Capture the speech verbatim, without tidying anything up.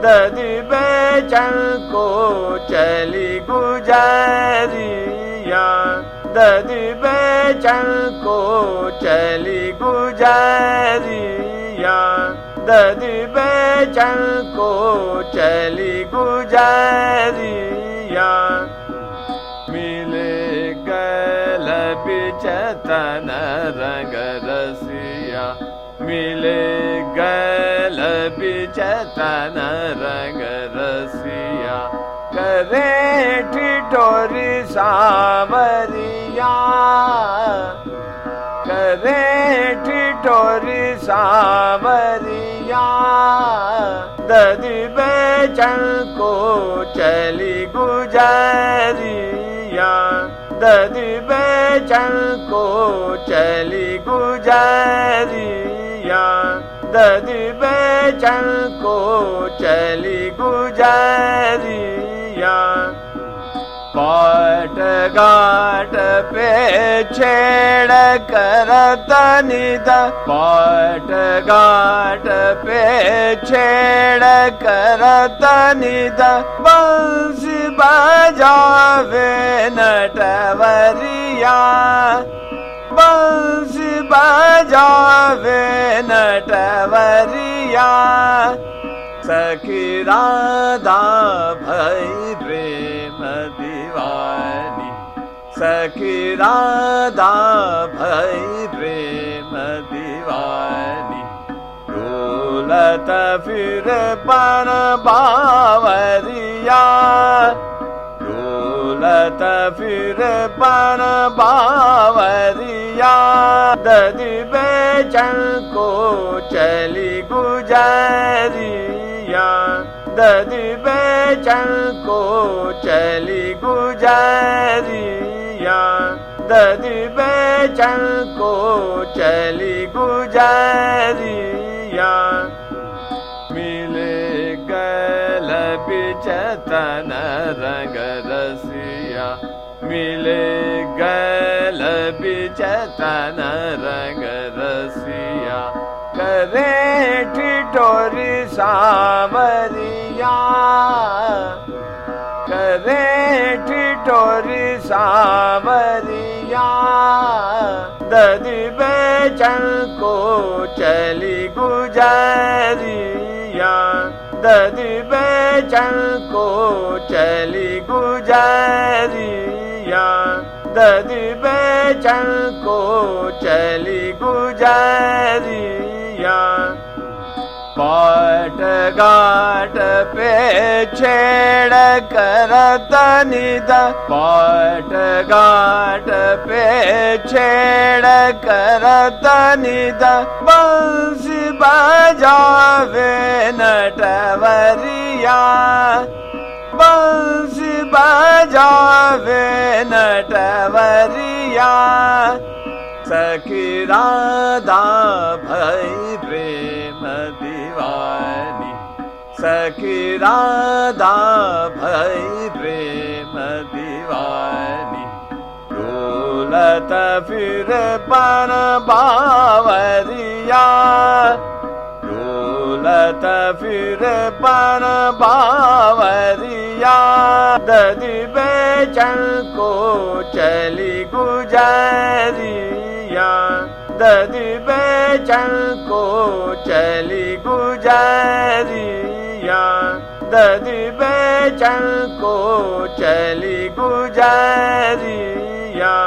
ददी बेचन को चली गुजरिया ददी बेचन को चली गुजरिया ददी बेचन को चली गुजरिया मिले गल बिचतन रंग रसिया मिले गल बिचतन रंग रसिया करे ठिठोरी सावरिया करे ठिठोरी सावरिया ददी बेचन को चली गुजरिया ददी बेचन को चली गुजरिया ददी बेचन को चली गुजरिया पाट घाट पे छेड़ करत निद पाट घाट पे छेड़ करत निद बंसी बजावे नटवरिया बंसी बजावे नटवरिया सखी राधा भई प्रेम दीवानी सखी राधा भई प्रेम दीवानी डोलत फिर पन बावरिया डोलत फिर पन बावरिया ददी बेचन को चली गुजरिया ददी बेचन को चली गुजरिया ददी बेचन को चली गुजरिया मिले गल बिचतन रंग रसिया मिले गल बिचतन रंग रसिया करे ठिठोरी सावरिया करे ठिठोरी सावरिया ददी बेचन को चली गुजरिया ददी बेचन को चली गुजरिया ददी बेचन को चली गुजरिया पाट घाट पे छेड़ करत निद पाट घाट पे छेड़ करत निद बंसी बजावे नटवरिया बंसी बजावे नटवरिया सखी राधा भई प्रेम दीवानी सखी राधा भई प्रेम दीवानी डोलत फिर पन बावरिया डोलत फिर पन बावरिया ददी बेचन को चली गुजरिया ददी बेचन को चली गुजरिया ददी बेचन को चली गुजरिया